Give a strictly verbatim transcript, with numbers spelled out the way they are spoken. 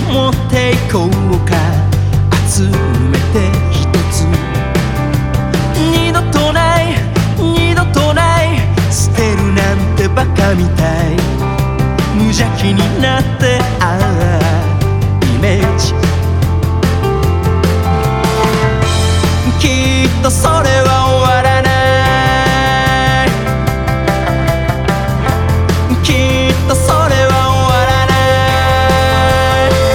持っていこうか、集めて一つ。二度とない二度とない、捨てるなんてバカみたい。無邪気になってああイメージ